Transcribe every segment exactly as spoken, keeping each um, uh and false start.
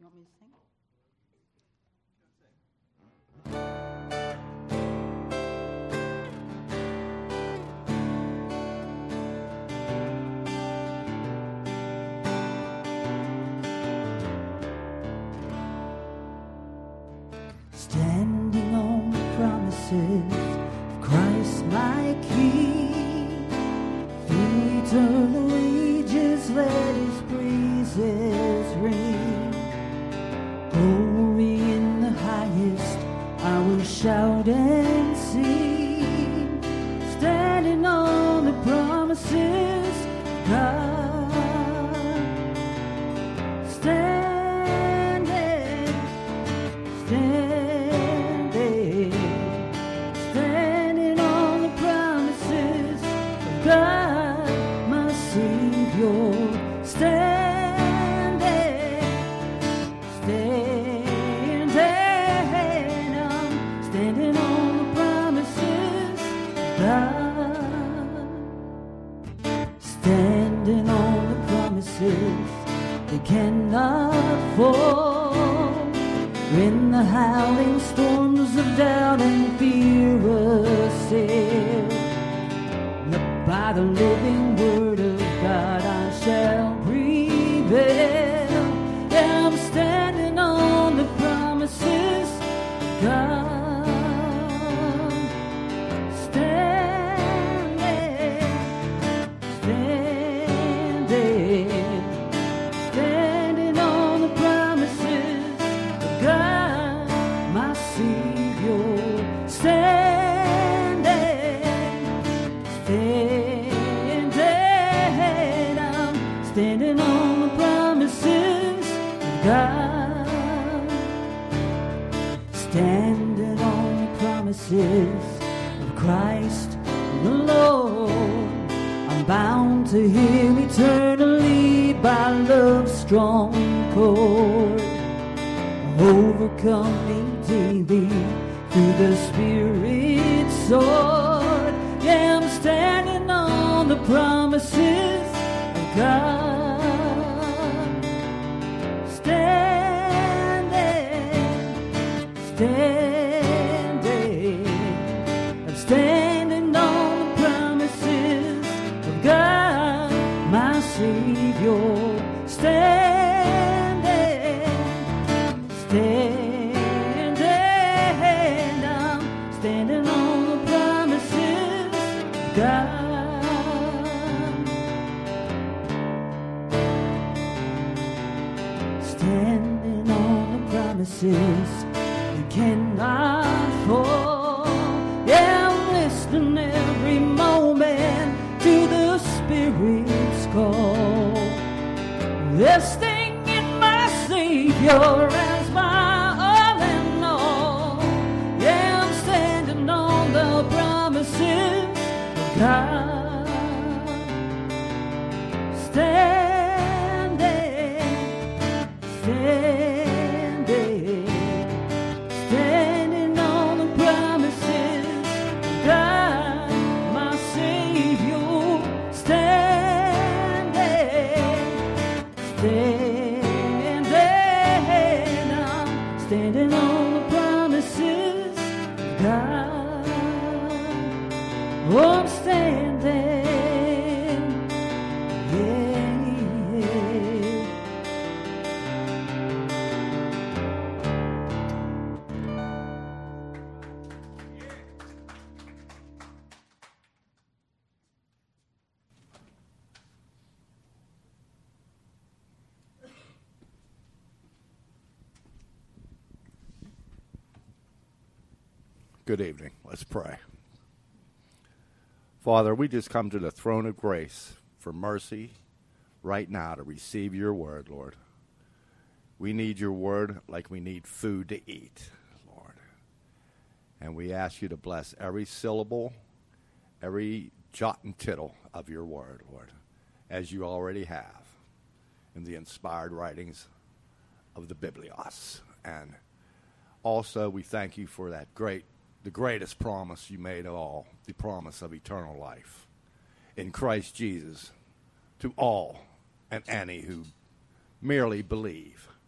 want me to sing? Standing on the promises of Christ my King, through eternal ages let His praises ring. Glory in the highest, I will shout and sing. Standing on the promises of God. Standing, standing. God, my Savior, standing, standing, I'm standing on the promises of God, standing on the promises they cannot fall, when the howling storms of doubt and fear assail. By the living word of God I shall prevail. Yeah, I'm standing on the promises of God. Standing, standing, standing on the promises of God, my Savior. Standing, standing. Standing on the promises of God. Standing on the promises of Christ the Lord. I'm bound to Him eternally by love's strong cord. Overcome me daily through the Spirit's sword. Yeah, I'm standing on the promises of God. Standing, I'm standing on the promises of God, my Savior. Standing, standing, I'm standing on the promises of God. Standing on the promises cannot fall. Yeah, I'm listening every moment to the Spirit's call. Resting in my Savior as my all and all. Yeah, I'm standing on the promises of God. Standing, standing. Standing on the promises of God, my Savior. Standing, standing, I'm standing on the promises of God. Oh, I'm standing, yeah, yeah. Good evening. Let's pray. Father, we just come to the throne of grace for mercy right now to receive your word, Lord. We need your word like we need food to eat, Lord. And we ask you to bless every syllable, every jot and tittle of your word, Lord, as you already have in the inspired writings of the Biblios. And also we thank you for that great the greatest promise you made of all, the promise of eternal life in Christ Jesus to all and any who merely believe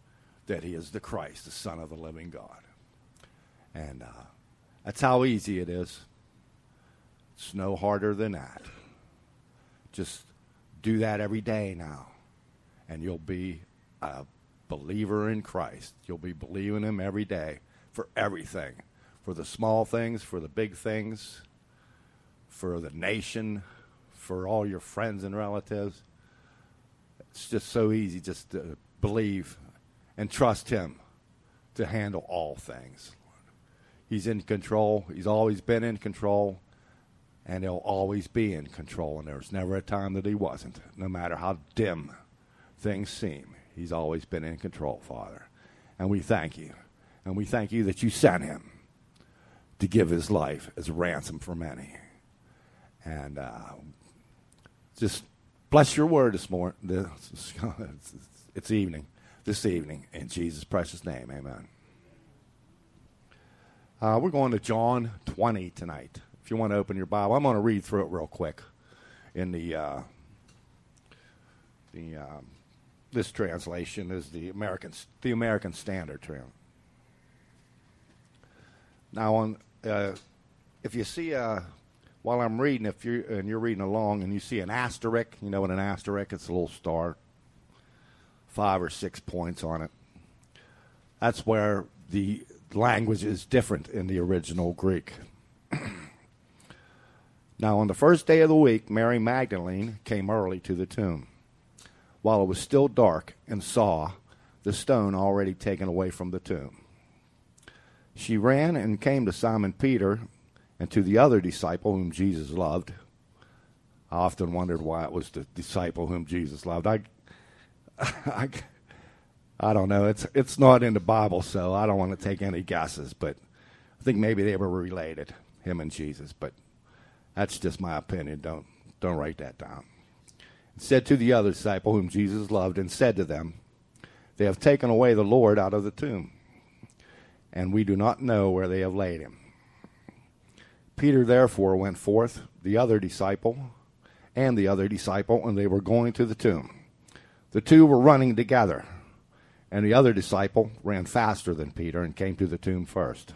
that he is the Christ, the Son of the living God. And uh, that's how easy it is. It's no harder than that. Just do that every day now, and you'll be a believer in Christ. You'll be believing him every day for everything, for the small things, for the big things, for the nation, for all your friends and relatives. It's just so easy just to believe and trust him to handle all things. He's in control. He's always been in control, and he'll always be in control. And there's never a time that he wasn't, no matter how dim things seem. He's always been in control, Father. And we thank you. And we thank you that you sent him to give his life as a ransom for many. And uh, just bless your word this morning. This, it's, it's evening, this evening, in Jesus' precious name. Amen. Uh, we're going to John twenty tonight. If you want to open your Bible, I'm going to read through it real quick. In the uh, the um, this translation is the American the American Standard Translation. Now, on uh, if you see uh, while I'm reading, if you and you're reading along, and you see an asterisk, you know what an asterisk? It's a little star, five or six points on it. That's where the language is different in the original Greek. Now, on the first day of the week, Mary Magdalene came early to the tomb, while it was still dark, and saw the stone already taken away from the tomb. She ran and came to Simon Peter and to the other disciple whom Jesus loved. I often wondered why it was the disciple whom Jesus loved. I, I, I don't know. It's it's not in the Bible, so I don't want to take any guesses. But I think maybe they were related, him and Jesus. But that's just my opinion. Don't don't write that down. It said to the other disciple whom Jesus loved, and said to them, "They have taken away the Lord out of the tomb, and we do not know where they have laid him." Peter therefore went forth, the other disciple, and the other disciple, and they were going to the tomb. The two were running together, and the other disciple ran faster than Peter and came to the tomb first.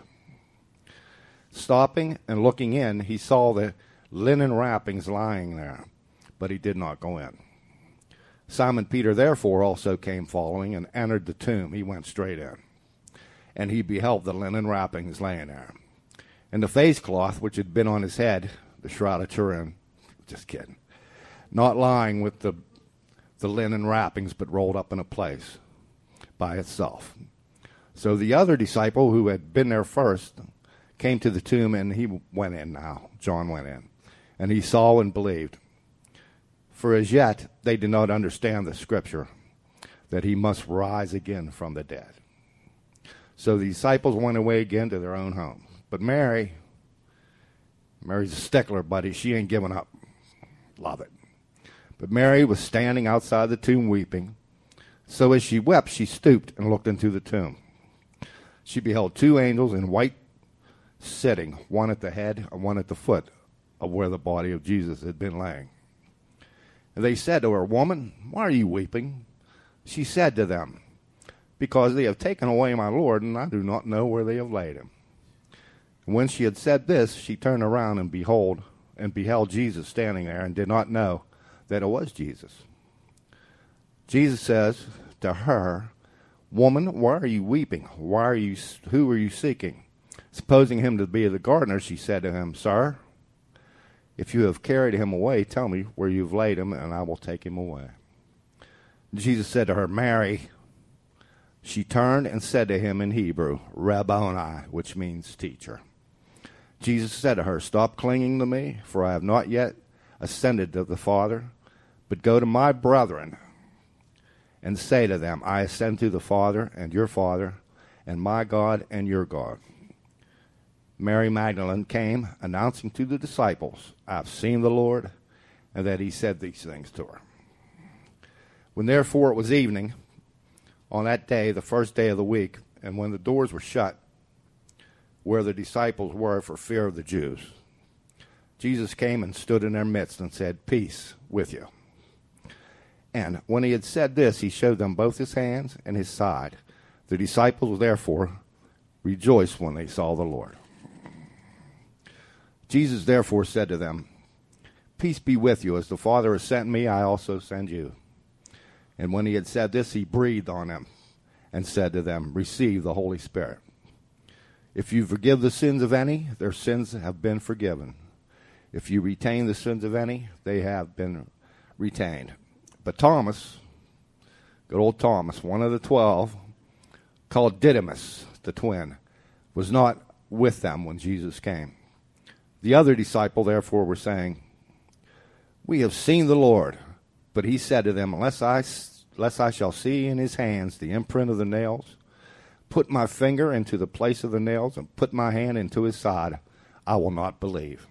Stopping and looking in, he saw the linen wrappings lying there, but he did not go in. Simon Peter therefore also came following and entered the tomb. He went straight in, and he beheld the linen wrappings laying there, and the face cloth which had been on his head, the shroud of Turin, just kidding, not lying with the the linen wrappings, but rolled up in a place by itself. So the other disciple who had been there first came to the tomb, and he went in now. John went in, and he saw and believed. For as yet they did not understand the scripture, that he must rise again from the dead. So the disciples went away again to their own home. But Mary, Mary's a stickler, buddy. She ain't giving up. Love it. But Mary was standing outside the tomb weeping. So as she wept, she stooped and looked into the tomb. She beheld two angels in white sitting, one at the head and one at the foot of where the body of Jesus had been laying. And they said to her, "Woman, why are you weeping?" She said to them, "Because they have taken away my Lord, and I do not know where they have laid him." And when she had said this, she turned around and behold, and beheld Jesus standing there, and did not know that it was Jesus. Jesus says to her, "Woman, why are you weeping? Why are you? Who are you seeking?" Supposing him to be the gardener, she said to him, "Sir, if you have carried him away, tell me where you have laid him, and I will take him away." Jesus said to her, "Mary." She turned and said to him in Hebrew, "Rabboni," which means teacher. Jesus said to her, "Stop clinging to me, for I have not yet ascended to the Father, but go to my brethren and say to them, I ascend to the Father and your Father, and my God and your God." Mary Magdalene came, announcing to the disciples, "I have seen the Lord," and that he said these things to her. When therefore it was evening, on that day, the first day of the week, and when the doors were shut, where the disciples were for fear of the Jews, Jesus came and stood in their midst and said, "Peace with you." And when he had said this, he showed them both his hands and his side. The The disciples, therefore, rejoiced when they saw the Lord. Jesus, therefore, said to them, Peace be with you. As the Father has sent me, I also send you. And when he had said this, he breathed on them and said to them, Receive the Holy Spirit. If you forgive the sins of any, their sins have been forgiven. If you retain the sins of any, they have been retained. But Thomas, good old Thomas, one of the twelve, called Didymus, the twin, was not with them when Jesus came. The other disciple, therefore, were saying, We have seen the Lord. But he said to them, Unless I, unless I shall see in his hands the imprint of the nails, put my finger into the place of the nails, and put my hand into his side, I will not believe.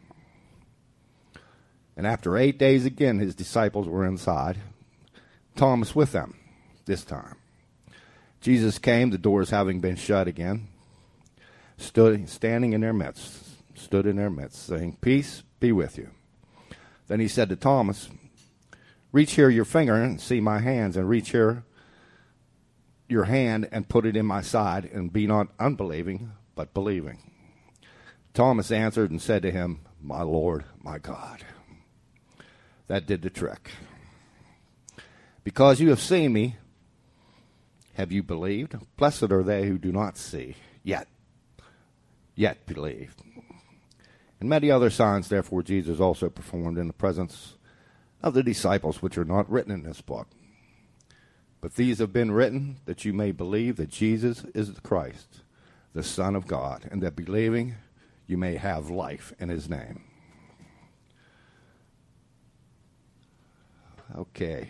And after eight days again, his disciples were inside, Thomas with them this time. Jesus came, the doors having been shut again, stood standing in their midst, stood in their midst, saying, Peace be with you. Then he said to Thomas, Reach here your finger and see my hands, and reach here your hand and put it in my side, and be not unbelieving, but believing. Thomas answered and said to him, My Lord, my God. That did the trick. Because you have seen me, have you believed? Blessed are they who do not see, yet, yet believe. And many other signs, therefore, Jesus also performed in the presence of the disciples, which are not written in this book. But these have been written that you may believe that Jesus is the Christ, the Son of God, and that believing you may have life in his name. Okay.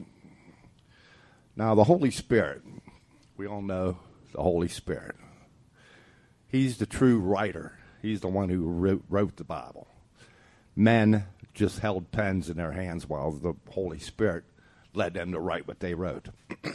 Now, the Holy Spirit, we all know the Holy Spirit. He's the true writer. He's the one who wrote, wrote the Bible. Men just held pens in their hands while the Holy Spirit led them to write what they wrote.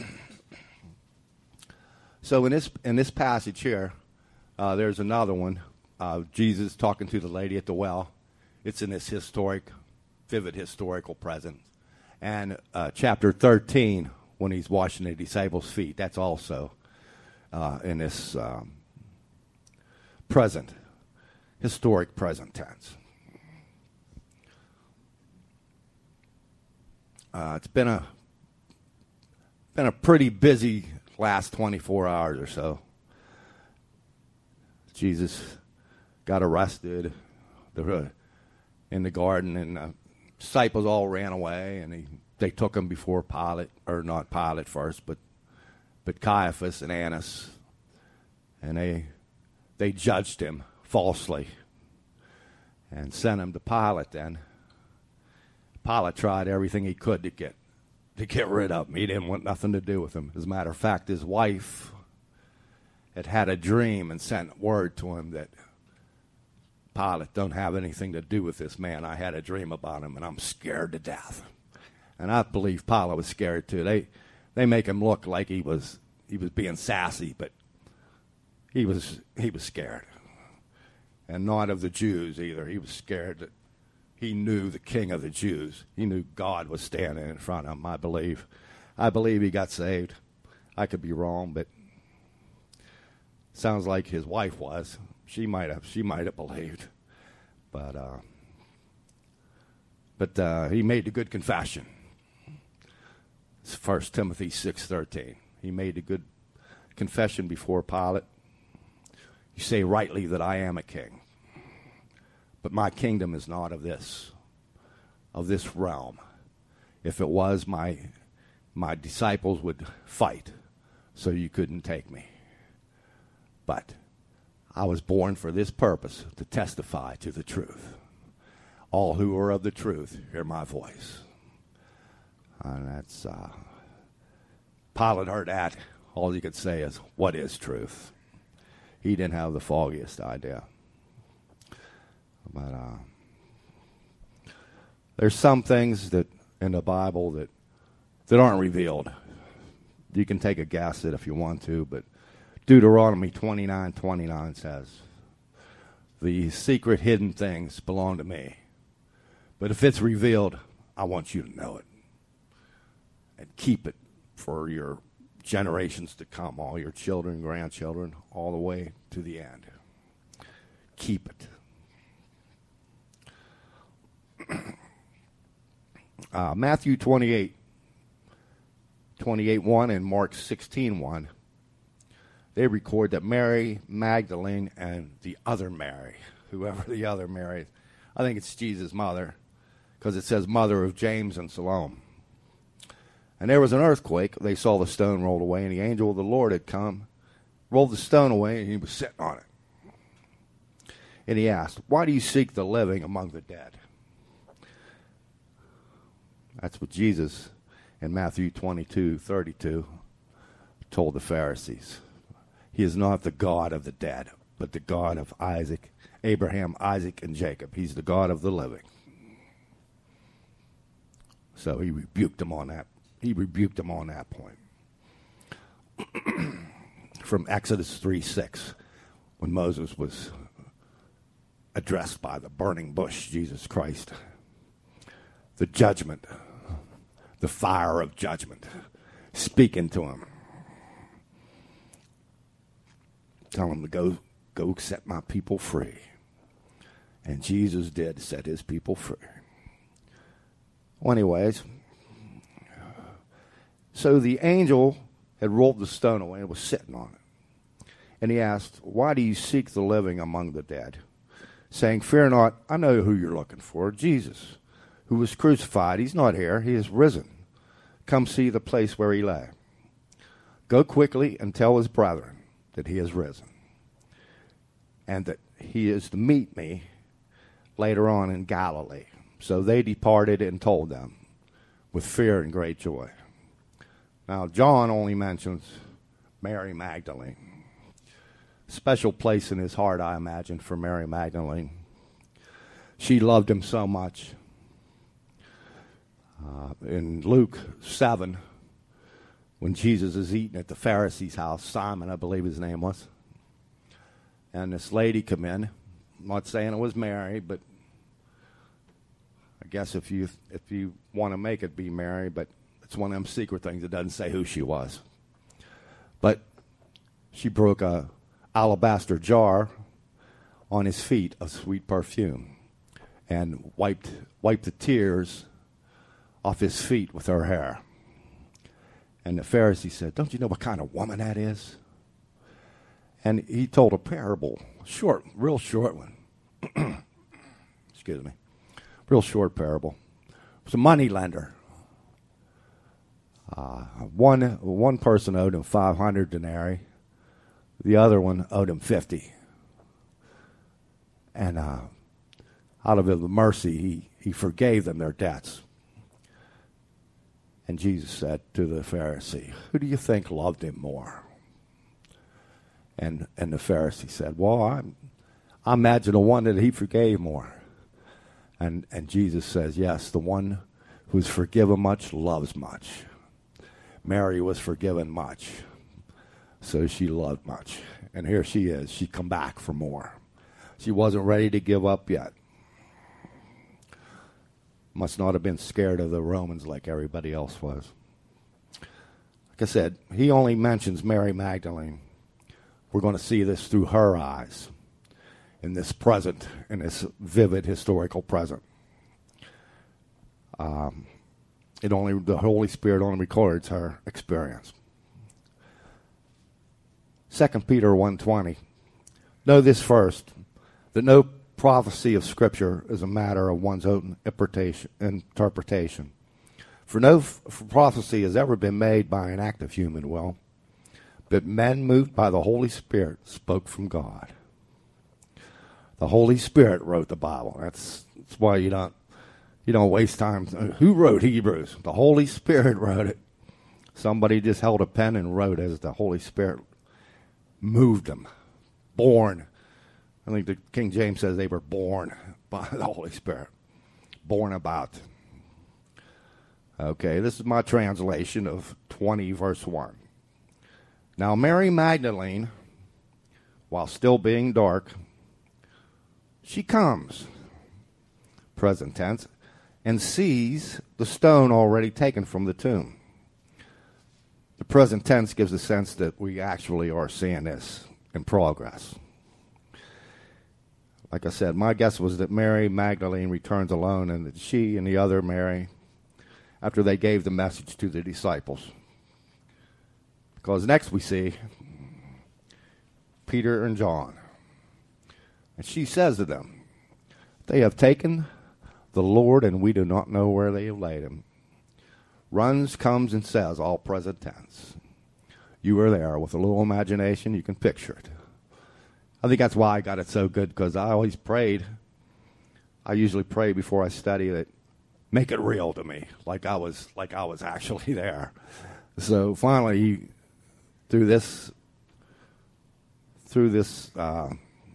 So in this in this passage here, uh, there's another one. Uh, Jesus talking to the lady at the well. It's in this historic, vivid historical present. And uh, chapter thirteen, when he's washing the disciples' feet, that's also uh, in this um, present, historic present tense. Uh, it's been a been a pretty busy last twenty-four hours or so. Jesus got arrested in the garden, and the disciples all ran away, and he, they took him before Pilate, or not Pilate first, but but Caiaphas and Annas, and they they judged him falsely and sent him to Pilate. Then Pilate tried everything he could to get to get rid of him. He didn't want nothing to do with him. As a matter of fact, his wife had had a dream and sent word to him that, Pilate, don't have anything to do with this man. I had a dream about him, and I'm scared to death. And I believe Pilate was scared too. They they make him look like he was he was being sassy, but he was he was scared. And not of the Jews either. He was scared that he knew the King of the Jews. He knew God was standing in front of him, I believe. I believe he got saved. I could be wrong, but sounds like his wife was. She might have. She might have believed, but uh, but uh, he made a good confession. It's First Timothy six thirteen. He made a good confession before Pilate. You say rightly that I am a king, but my kingdom is not of this, of this realm. If it was, my my disciples would fight, so you couldn't take me. But I was born for this purpose, to testify to the truth. All who are of the truth hear my voice. And that's, uh, Pilate heard that. All he could say is, what is truth? He didn't have the foggiest idea. But uh, there's some things that in the Bible that, that aren't revealed. You can take a guess at it if you want to, but Deuteronomy twenty-nine twenty-nine says, the secret hidden things belong to me. But if it's revealed, I want you to know it. And keep it for your generations to come, all your children, grandchildren, all the way to the end. Keep it. uh, Matthew twenty-eight, twenty-eight one and Mark sixteen one, they record that Mary Magdalene and the other Mary, whoever the other Mary is, I think it's Jesus' mother, because it says mother of James and Salome. And there was an earthquake. They saw the stone rolled away, and the angel of the Lord had come, rolled the stone away, and he was sitting on it. And he asked, why do you seek the living among the dead? That's what Jesus in Matthew twenty-two thirty-two told the Pharisees. He is not the God of the dead, but the God of Isaac, Abraham, Isaac, and Jacob. He's the God of the living. So he rebuked them on that. He rebuked them on that point. From Exodus three six, when Moses was addressed by the burning bush, Jesus Christ. The judgment, the fire of judgment, speaking to him. Tell him to go, go set my people free. And Jesus did set his people free. Well, anyways, so the angel had rolled the stone away and was sitting on it. And he asked, why do you seek the living among the dead? Saying, fear not, I know who you're looking for, Jesus, who was crucified. He's not here, he is risen. Come see the place where he lay. Go quickly and tell his brethren that he is risen, and that he is to meet me later on in Galilee. So they departed and told them with fear and great joy. Now, John only mentions Mary Magdalene. Special place in his heart, I imagine, for Mary Magdalene. She loved him so much. Uh, in Luke seven, when Jesus is eating at the Pharisee's house, Simon, I believe his name was, and this lady come in. I'm not saying it was Mary, but I guess if you if you want to make it be Mary, but it's one of them secret things that doesn't say who she was. But she broke a alabaster jar on his feet of sweet perfume and wiped wiped the tears off his feet with her hair. And the Pharisee said, don't you know what kind of woman that is? And he told a parable, short, real short one. Excuse me. Real short parable. It was a money lender. Uh, one one person owed him five hundred denarii. The other one owed him fifty. And uh, out of his mercy, he, he forgave them their debts. And Jesus said to the Pharisee, who do you think loved him more? And and the Pharisee said, well, I, I imagine the one that he forgave more. And and Jesus says, yes, the one who is forgiven much loves much. Mary was forgiven much, so she loved much. And here she is. She come back for more. She wasn't ready to give up yet. Must not have been scared of the Romans like everybody else was. Like I said, he only mentions Mary Magdalene. We're going to see this through her eyes in this present, in this vivid historical present. Um, it only the Holy Spirit only records her experience. Second Peter one twenty. Know this first, that no prophecy of Scripture is a matter of one's own interpretation. For no f- prophecy has ever been made by an act of human will, but men moved by the Holy Spirit spoke from God. The Holy Spirit wrote the Bible. That's, that's why you don't you don't waste time. Who wrote Hebrews? The Holy Spirit wrote it. Somebody just held a pen and wrote as the Holy Spirit moved them. Born. I think the King James says they were born by the Holy Spirit. Born about. Okay, this is my translation of twenty verse one. Now Mary Magdalene, while still being dark, she comes, present tense, and sees the stone already taken from the tomb. The present tense gives a sense that we actually are seeing this in progress. Like I said, my guess was that Mary Magdalene returns alone, and that she and the other Mary, after they gave the message to the disciples. Because next we see Peter and John. And she says to them, "They have taken the Lord, and we do not know where they have laid him." Runs, comes, and says, all present tense. You were there. With a little imagination, you can picture it. I think that's why I got it so good, because I always prayed. I usually pray before I study that, make it real to me, like I was like I was actually there. So finally, through this, through this, uh,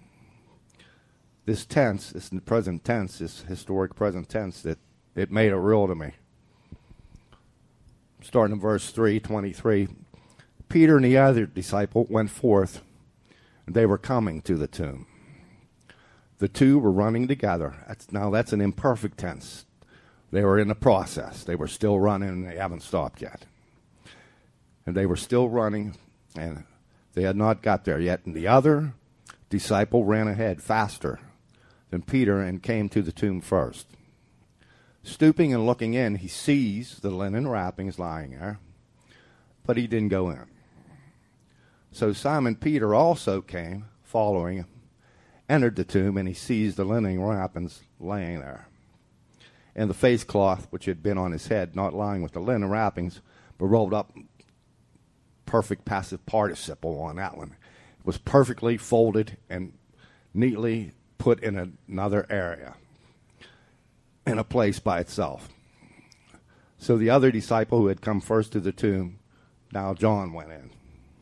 this tense, this present tense, this historic present tense, that it made it real to me. Starting in verse three twenty-three, Peter and the other disciple went forth. They were coming to the tomb. The two were running together. That's, now that's an imperfect tense. They were in the process. They were still running, and they haven't stopped yet. And they were still running, and they had not got there yet. And the other disciple ran ahead faster than Peter and came to the tomb first. Stooping and looking in, he sees the linen wrappings lying there, but he didn't go in. So Simon Peter also came, following him, entered the tomb, and he sees the linen wrappings laying there, and the face cloth which had been on his head, not lying with the linen wrappings, but rolled up. Perfect passive participle on that one. It was perfectly folded and neatly put in another area, in a place by itself. So the other disciple who had come first to the tomb, now John went in.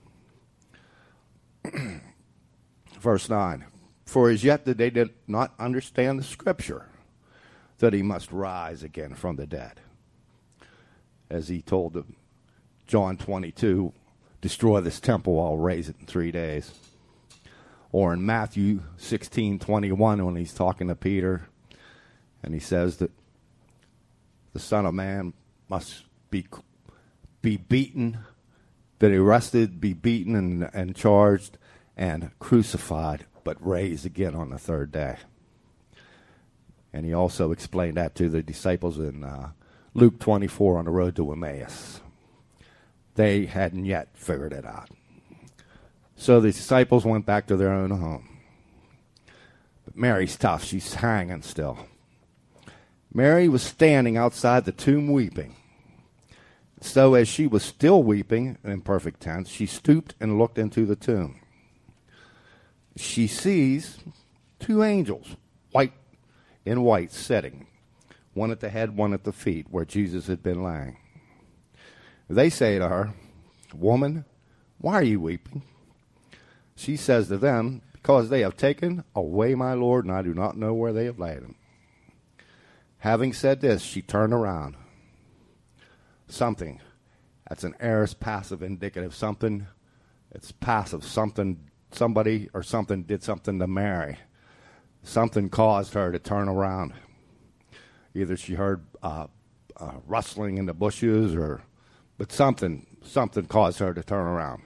Verse nine, for as yet they did not understand the scripture that he must rise again from the dead. As he told them, John twenty-two, destroy this temple, I'll raise it in three days. Or in Matthew sixteen twenty-one, when he's talking to Peter, and he says that the Son of Man must be be beaten, be arrested, be beaten and, and charged and crucified, but raised again on the third day. And he also explained that to the disciples in uh, Luke twenty-four on the road to Emmaus. They hadn't yet figured it out. So the disciples went back to their own home. But Mary's tough. She's hanging still. Mary was standing outside the tomb weeping. So as she was still weeping, in perfect tense, she stooped and looked into the tomb. She sees two angels, white in white, sitting, one at the head, one at the feet, where Jesus had been lying. They say to her, "Woman, why are you weeping?" She says to them, "Because they have taken away my Lord, and I do not know where they have laid him." Having said this, she turned around. Something. That's an aorist passive indicative. Something. It's passive. Something. Somebody or something did something to Mary. Something caused her to turn around. Either she heard uh, uh, rustling in the bushes, or, but something, something caused her to turn around.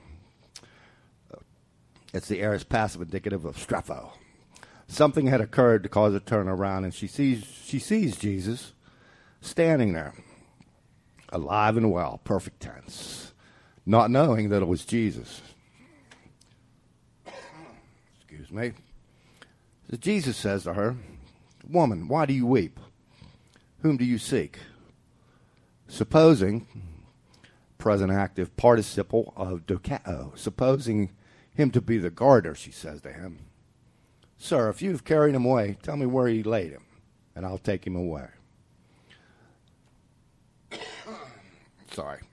It's the aorist passive indicative of strepho. Something had occurred to cause her to turn around, and she sees she sees Jesus standing there, alive and well, perfect tense, not knowing that it was Jesus. Excuse me. So Jesus says to her, "Woman, why do you weep? Whom do you seek?" Supposing, present active participle of dokeo, supposing him to be the gardener, she says to him, "Sir, if you've carried him away, tell me where you laid him, and I'll take him away." Sorry.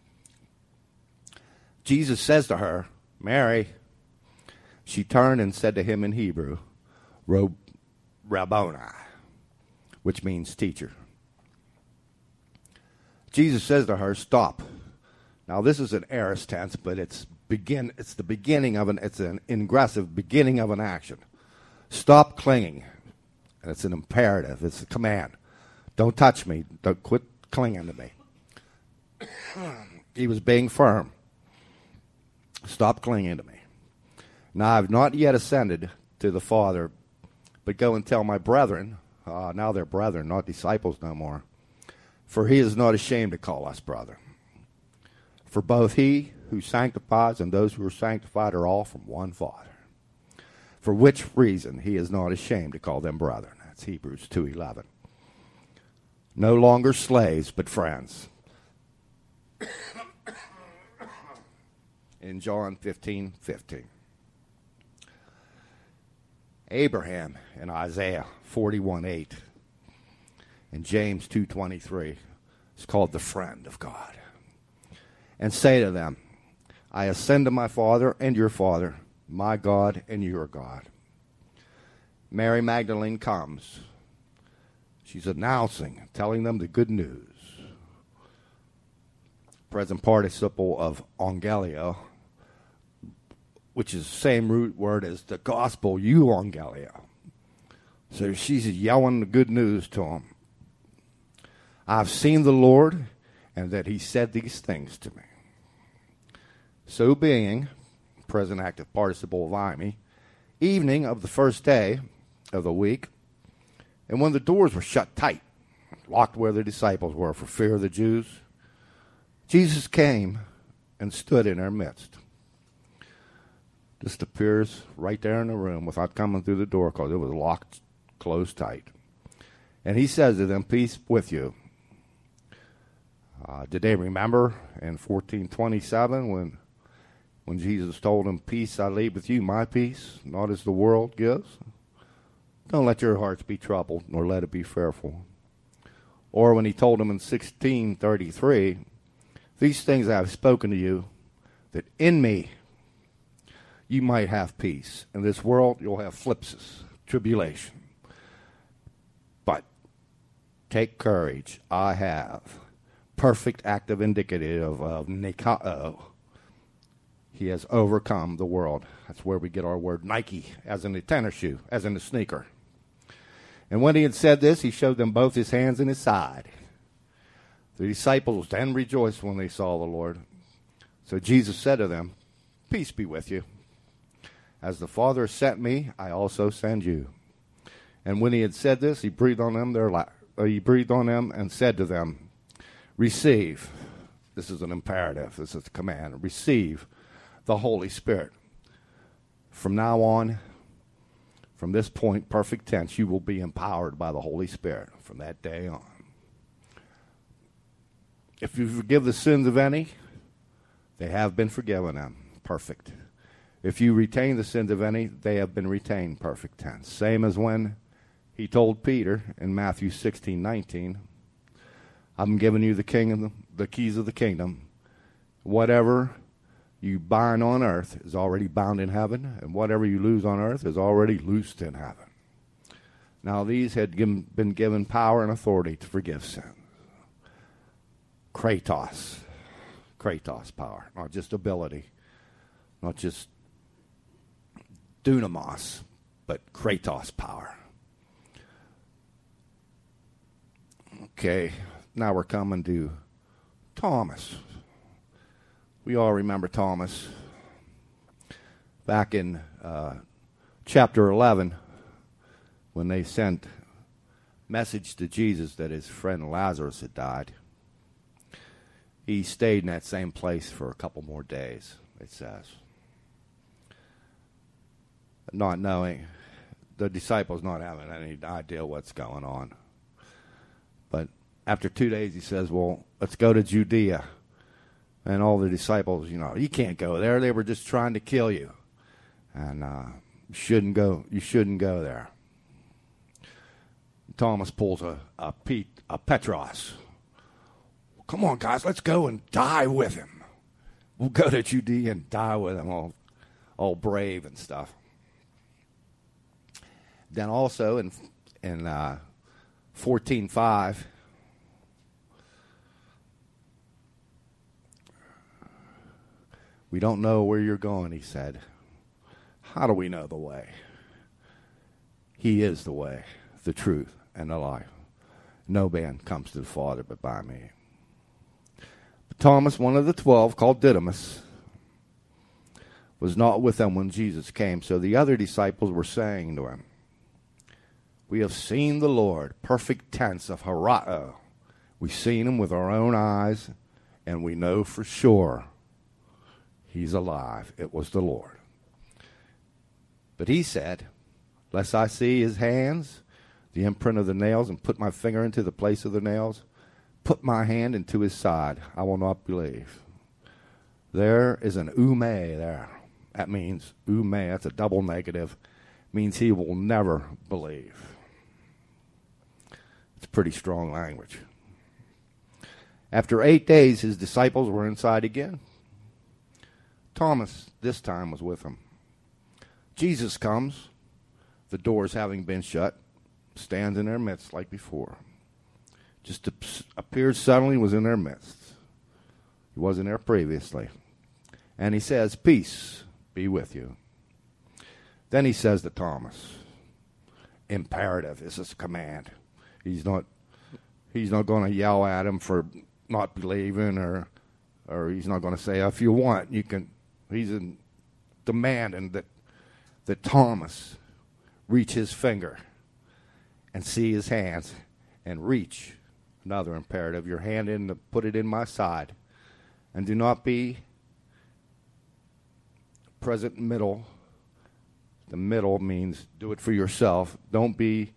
Jesus says to her, "Mary." She turned and said to him in Hebrew, Rabboni, which means teacher. Jesus says to her, "Stop." Now this is an aorist tense, but it's begin. It's the beginning of an. It's an ingressive beginning of an action. Stop clinging. And it's an imperative. It's a command. Don't touch me. Don't quit clinging to me. He was being firm. Stop clinging to me. Now I've not yet ascended to the Father, but go and tell my brethren, uh, now they're brethren, not disciples no more, for he is not ashamed to call us brethren. For both he who sanctifies and those who are sanctified are all from one Father. For which reason he is not ashamed to call them brethren. That's Hebrews two eleven. No longer slaves, but friends. In John fifteen fifteen. Abraham in Isaiah forty-one eight. And James two twenty-three is called the friend of God. And say to them, I ascend to my Father and your Father, my God and your God. Mary Magdalene comes. She's announcing, telling them the good news. Present participle of euangelio, which is the same root word as the gospel, euangelio. So she's yelling the good news to them. I've seen the Lord, and that he said these things to me. So being, present active participle of ime, evening of the first day of the week, and when the doors were shut tight, locked where the disciples were for fear of the Jews, Jesus came and stood in their midst. Just appears right there in the room without coming through the door because it was locked, closed tight. And he says to them, peace with you. Uh, did they remember in fourteen twenty-seven when when Jesus told them, peace I leave with you, my peace, not as the world gives? Don't let your hearts be troubled, nor let it be fearful. Or when he told them in sixteen thirty-three, these things I have spoken to you, that in me you might have peace. In this world you'll have phlipsis, tribulation. But take courage, I have. Perfect active indicative of nikao. He has overcome the world. That's where we get our word Nike, as in a tennis shoe, as in a sneaker. And when he had said this, he showed them both his hands and his side. The disciples then rejoiced when they saw the Lord. So Jesus said to them, peace be with you. As the Father sent me, I also send you. And when he had said this, he breathed on them their la- uh, he breathed on them and said to them, receive. This is an imperative. This is a command. Receive the Holy Spirit. From now on, from this point, perfect tense, you will be empowered by the Holy Spirit from that day on. If you forgive the sins of any, they have been forgiven them. Perfect. If you retain the sins of any, they have been retained. Perfect tense. Same as when he told Peter in Matthew sixteen nineteen, I'm giving you the kingdom, the keys of the kingdom. Whatever you bind on earth is already bound in heaven, and whatever you lose on earth is already loosed in heaven. Now these had given, been given power and authority to forgive sins. Kratos. Kratos power. Not just ability. Not just dunamos, but Kratos power. Okay, now we're coming to Thomas. We all remember Thomas. Back in uh, chapter eleven, when they sent message to Jesus that his friend Lazarus had died, he stayed in that same place for a couple more days, it says. Not knowing, the disciples not having any idea what's going on. But after two days, he says, well, let's go to Judea. And all the disciples, you know, you can't go there. They were just trying to kill you. And uh, you shouldn't go, you shouldn't go there. Thomas pulls a, a, Pete, a Petros. Come on, guys, let's go and die with him. We'll go to Judea and die with him, all, all brave and stuff. Then also in in uh, fourteen five, we don't know where you're going, he said. How do we know the way? He is the way, the truth, and the life. No man comes to the Father but by me. Thomas, one of the twelve, called Didymus, was not with them when Jesus came. So the other disciples were saying to him, "We have seen the Lord," perfect tense of horao. We've seen him with our own eyes, and we know for sure he's alive. It was the Lord. But he said, "Lest I see his hands, the imprint of the nails, and put my finger into the place of the nails, put my hand into his side, I will not believe." There is an ume there. That means ume, that's a double negative. Means he will never believe. It's pretty strong language. After eight days, his disciples were inside again. Thomas, this time, was with them. Jesus comes, the doors having been shut, stands in their midst like before. Just appeared suddenly, was in their midst. He wasn't there previously. And he says, "Peace be with you." Then he says to Thomas, imperative, this is a command. He's not he's not going to yell at him for not believing, or or he's not going to say, "If you want, you can." He's in demanding that that Thomas reach his finger and see his hands and reach. Another imperative, your hand in the, put it in my side, and do not be present middle. The middle means do it for yourself. Don't be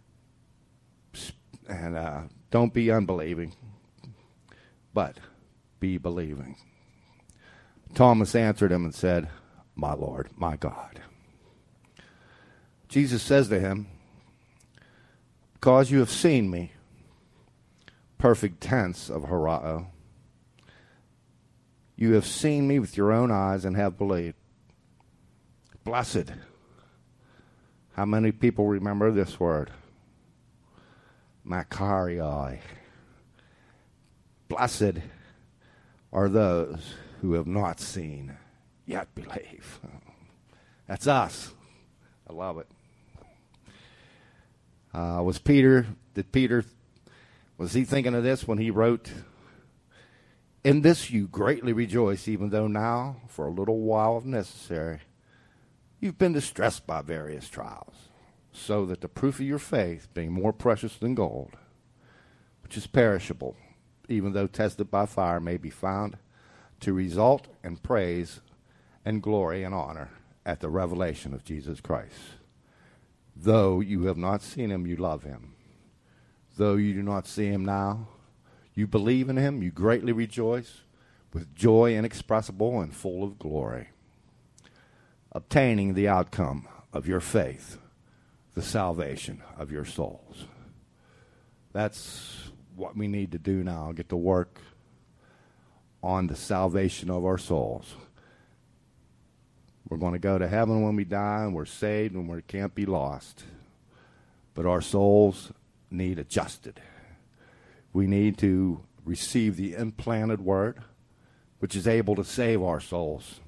and uh, don't be unbelieving, but be believing. Thomas answered him and said, "My Lord, my God." Jesus says to him, "Because you have seen me," perfect tense of horao, "you have seen me with your own eyes and have believed." Blessed. How many people remember this word? Makarioi. Blessed are those who have not seen yet believe. That's us. I love it. Uh, was Peter, did Peter, was he thinking of this when he wrote, "In this you greatly rejoice, even though now, for a little while if necessary, you've been distressed by various trials, so that the proof of your faith, being more precious than gold, which is perishable, even though tested by fire, may be found to result in praise and glory and honor at the revelation of Jesus Christ. Though you have not seen him, you love him. Though you do not see him now, you believe in him, you greatly rejoice with joy inexpressible and full of glory, obtaining the outcome of your faith, the salvation of your souls." That's what we need to do now, get to work on the salvation of our souls. We're going to go to heaven when we die, and we're saved and we can't be lost. But our souls need adjusted. We need to receive the implanted word, which is able to save our souls.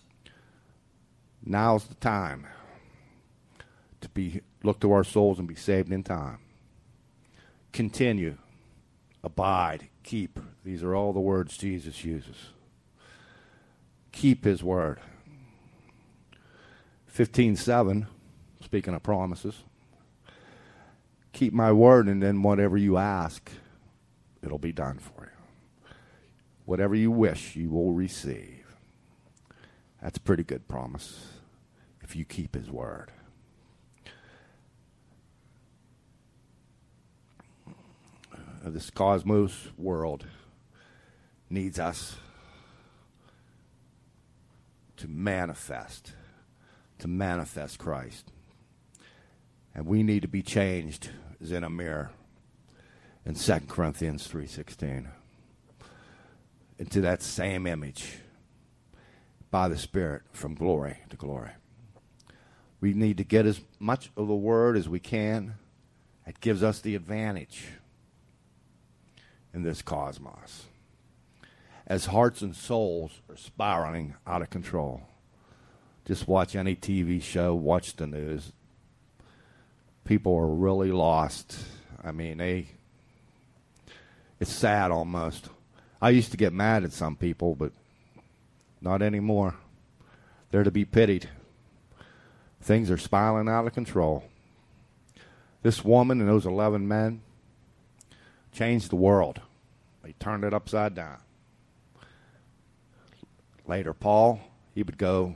Now's the time to be look to our souls and be saved in time. Continue, abide, keep. These are all the words Jesus uses. Keep his word. fifteen seven, speaking of promises, keep my word, and then whatever you ask, it'll be done for you. Whatever you wish, you will receive. That's a pretty good promise if you keep his word. Uh, this cosmos world needs us to manifest, to manifest Christ. And we need to be changed as in a mirror in Second Corinthians three sixteen into that same image by the Spirit from glory to glory. We need to get as much of the word as we can. It gives us the advantage in this cosmos. As hearts and souls are spiraling out of control, just watch any T V show, watch the news. People are really lost. I mean, they, it's sad almost. I used to get mad at some people, but not anymore. They're to be pitied. Things are spiraling out of control. This woman and those eleven men changed the world. They turned it upside down. Later, Paul, he would go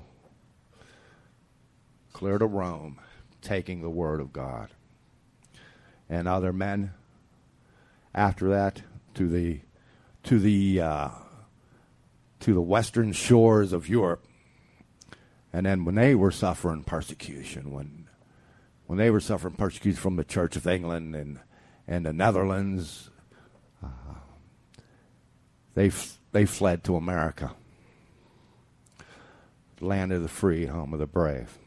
clear to Rome, taking the word of God. And other men, after that, to the to the uh, to the western shores of Europe. And then when they were suffering persecution, when when they were suffering persecution from the Church of England and and the Netherlands, uh, they f- they fled to America, the land of the free, home of the brave.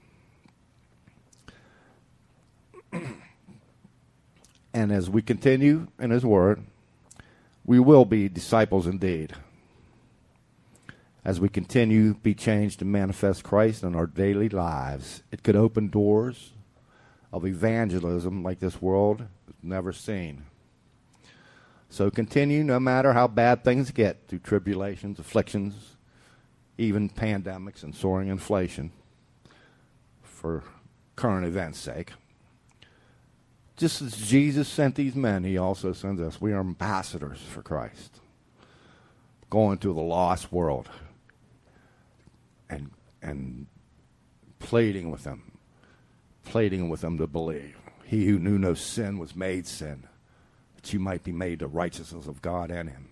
And as we continue in His Word, we will be disciples indeed. As we continue to be changed to manifest Christ in our daily lives, it could open doors of evangelism like this world has never seen. So continue no matter how bad things get, through tribulations, afflictions, even pandemics and soaring inflation, for current events' sake. Just as Jesus sent these men, He also sends us. We are ambassadors for Christ, going to the lost world and and pleading with them, pleading with them to believe. He who knew no sin was made sin, that you might be made the righteousness of God in Him.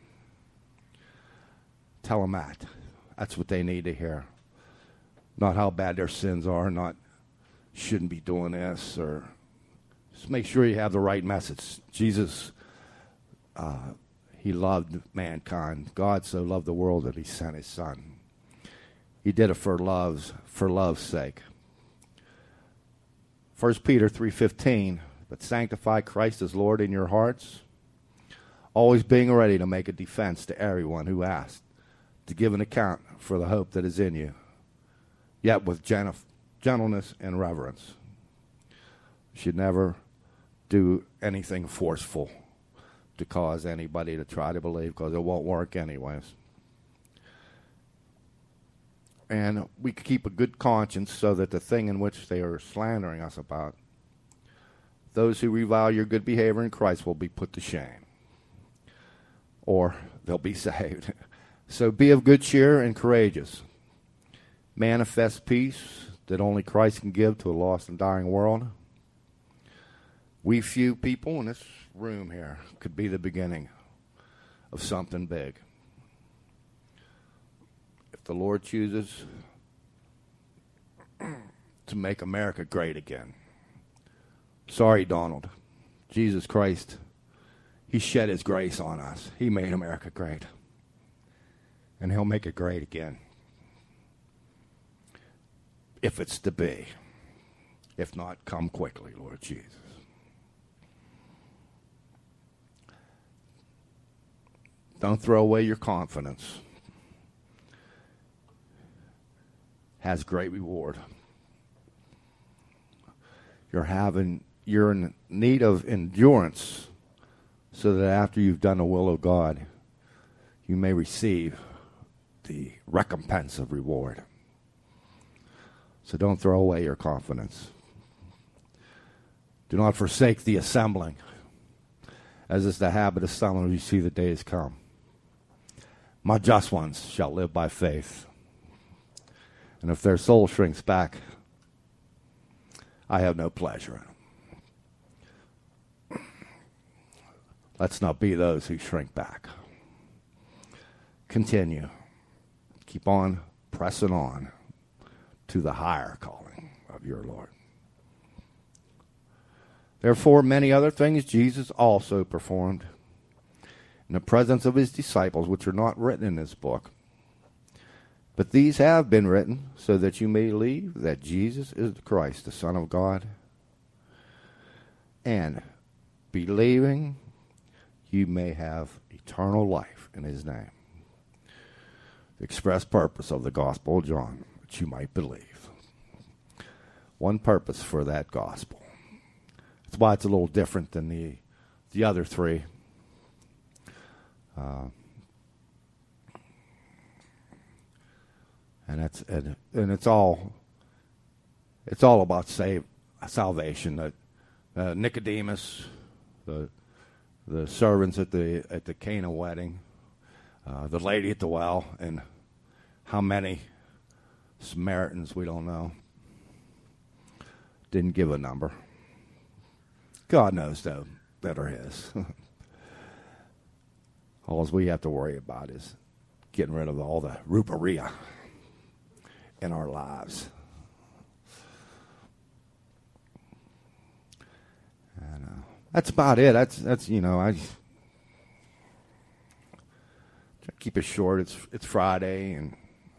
Tell them that. That's what they need to hear. Not how bad their sins are, not shouldn't be doing this, or just make sure you have the right message. Jesus, uh, He loved mankind. God so loved the world that He sent His Son. He did it for love's for love's sake. First Peter three fifteen, but sanctify Christ as Lord in your hearts, always being ready to make a defense to everyone who asks, to give an account for the hope that is in you, yet with gen- gentleness and reverence. You should never do anything forceful to cause anybody to try to believe, because it won't work anyways. And we keep a good conscience so that the thing in which they are slandering us about, those who revile your good behavior in Christ will be put to shame, or they'll be saved. So be of good cheer and courageous. Manifest peace that only Christ can give to a lost and dying world. We few people in this room here could be the beginning of something big. If the Lord chooses to make America great again. Sorry, Donald. Jesus Christ, He shed His grace on us. He made America great. And He'll make it great again. If it's to be. If not, come quickly, Lord Jesus. Don't throw away your confidence. Has great reward. You're having you're in need of endurance, so that after you've done the will of God, you may receive the recompense of reward. So don't throw away your confidence. Do not forsake the assembling, as is the habit of some, as you see the days come. My just ones shall live by faith. And if their soul shrinks back, I have no pleasure in them. Let's not be those who shrink back. Continue. Keep on pressing on to the higher calling of your Lord. Therefore, many other things Jesus also performed in the presence of His disciples, which are not written in this book. But these have been written so that you may believe that Jesus is the Christ, the Son of God. And believing, you may have eternal life in His name. The express purpose of the Gospel of John, that you might believe. One purpose for that gospel. That's why it's a little different than the the other three. Uh, And it's and, and it's all it's all about save, salvation. Uh, uh, Nicodemus, the the servants at the at the Cana wedding, uh, the lady at the well, and how many Samaritans we don't know. Didn't give a number. God knows though that are his. All we have to worry about is getting rid of all the ruparia in our lives. And uh, that's about it. That's that's you know I keep it short. It's it's Friday and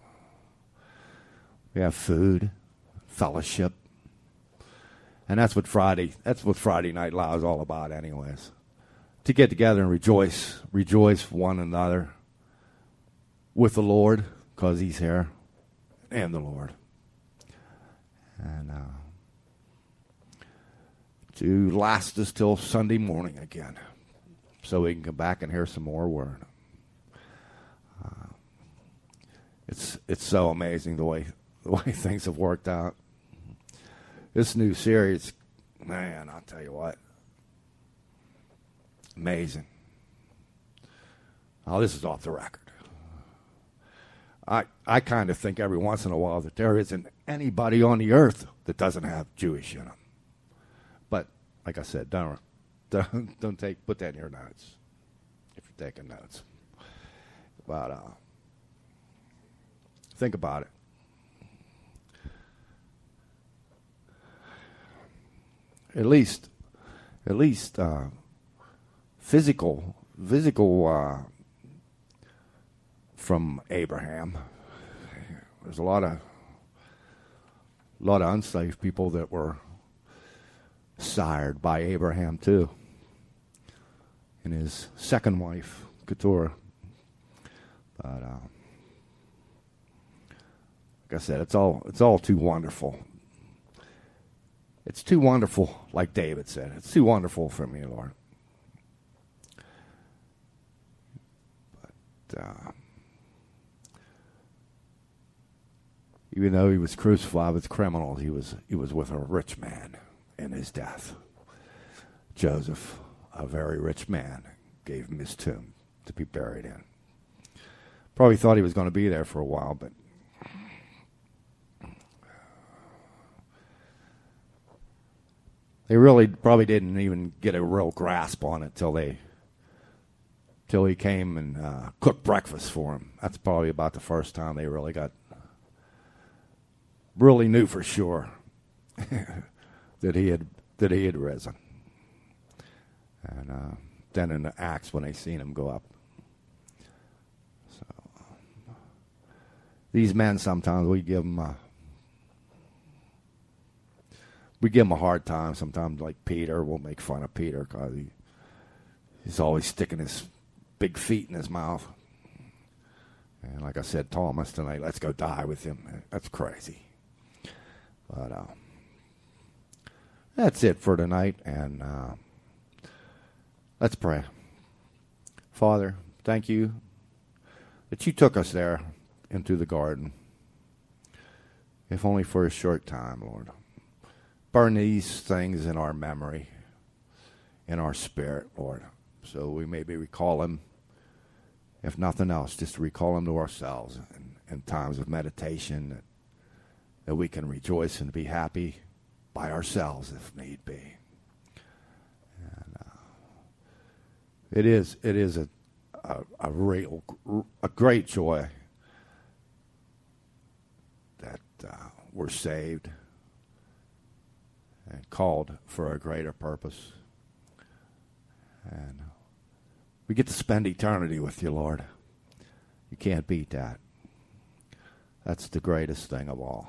we have food, fellowship, and that's what Friday that's what Friday Night Live is all about, anyways. To get together and rejoice, rejoice one another with the Lord, because He's here, and the Lord. And uh, to last us till Sunday morning again, so we can come back and hear some more word. Uh, it's it's so amazing the way the way things have worked out. This new series, man, I'll tell you what. Amazing. Oh, this is off the record. I I kind of think every once in a while that there isn't anybody on the earth that doesn't have Jewish in them. But like I said, don't don't, don't take put that in your notes if you're taking notes. But uh, think about it. At least, at least. Uh, Physical, physical uh, from Abraham. There's a lot of, a lot of unsaved people that were sired by Abraham too, and his second wife, Keturah. But uh, like I said, it's all it's all too wonderful. It's too wonderful, like David said. It's too wonderful for me, Lord. Uh, even though he was crucified with criminals, he was he was with a rich man in his death. Joseph, a very rich man, gave him his tomb to be buried in. Probably thought he was going to be there for a while, but they really probably didn't even get a real grasp on it till they till he came and uh, cooked breakfast for him. That's probably about the first time they really got, really knew for sure that he had that he had risen. And uh, then in the Acts, when they seen him go up. So these men, sometimes we give them a, we give them a hard time. Sometimes, like Peter, we'll make fun of Peter because he, he's always sticking his big feet in his mouth. And like I said, Thomas tonight, let's go die with him. That's crazy. But uh, that's it for tonight. And uh, let's pray. Father, thank you that you took us there into the garden, if only for a short time, Lord. Burn these things in our memory, in our spirit, Lord, so we maybe recall them, if nothing else, just to recall them to ourselves in, in times of meditation, that, that we can rejoice and be happy by ourselves if need be. And, uh, it is it is a, a a real a great joy that uh, we're saved and called for a greater purpose. And we get to spend eternity with you, Lord. You can't beat that. That's the greatest thing of all.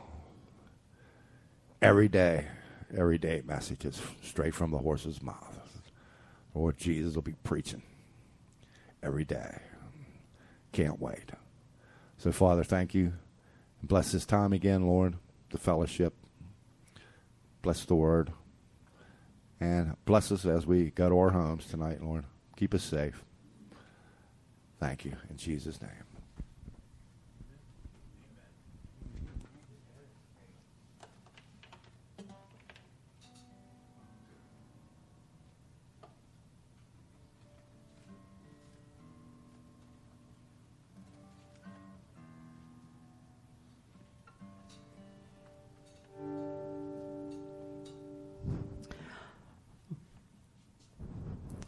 Every day, every day messages straight from the horse's mouth. Lord Jesus will be preaching every day. Can't wait. So, Father, thank you. Bless this time again, Lord, the fellowship. Bless the word. And bless us as we go to our homes tonight, Lord. Keep us safe. Thank you. In Jesus' name.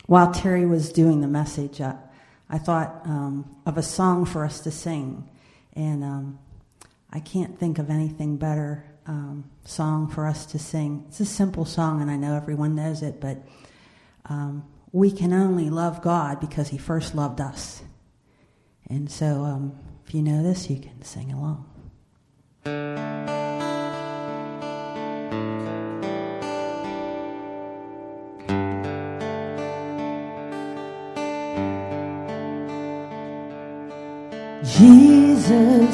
while Terry was doing the message, I, I thought um, of a song for us to sing. And um, I can't think of anything better um, song for us to sing. It's a simple song, and I know everyone knows it, but um, we can only love God because he first loved us. And so um, if you know this, you can sing along. Jesus